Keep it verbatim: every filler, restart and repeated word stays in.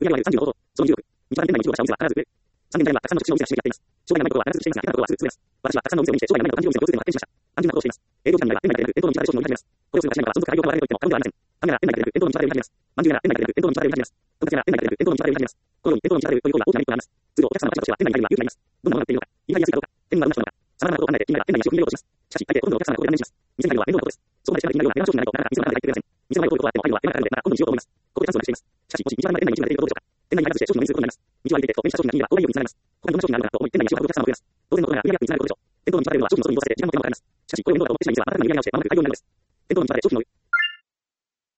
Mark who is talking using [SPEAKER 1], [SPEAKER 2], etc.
[SPEAKER 1] 売上はさんじゅうごほど、そのじゅうおく。日産店内の規模がしたお店は必ず増える。さんねんまえはたくさんの口のお店が閉めてやっています。障害のないことは必ずしていますが、今のところはすぐ潰れます。私はたくさんのお店を見て、障害のない環境お店の業績を発展しました。単純なことをしています。営業時間内は店内で店頭の道端で商品を売り始めます。これをする会社員は存続開業が割れると言っても過言ではありません。パン屋が店内で店頭の道端で売り始めます。まんじゅうが店内で店頭の道端で売り始めます。とんかつが店内で店頭の道端で売り始めます。このように店頭の道端で売るという行為は大きなメリットがあります。通常お客様の会社としては店内に入るには勇気がいります。どんなものが売っているのか、言い張りやすいかどうか、店員はどんな人なのか、様々なことを考えて今から店内に足を踏み入れようとします。しかし、大抵ほとんどのお客様がここで断念します。店に入るのは面倒なことです。そこまでしなくていいような値段商品がないとなかなか店の中に入ってくれません。店の前を通ることはあっても入るのは手間がかかるので、まだ今度にしようと思います。ここでチャンスをなくしています。しかし、もし道端が店内に一部が出ていることでしょうか。店内に入らずして商品の人数が増えます。道を歩いていてと、目にした商品が気に入れば購買意欲につながります。他にどんな商品があるのかと思い店内に足を運ぶお客様が増えます。当然のことながら売上アップにつながることでしょう。店頭の道端で売るのは商品の損にをさせて時間も手間もかかります。しかし、これを面倒なことを店内に実は新たな売上をして間もなく開業になるのです。店頭の道端で商品の売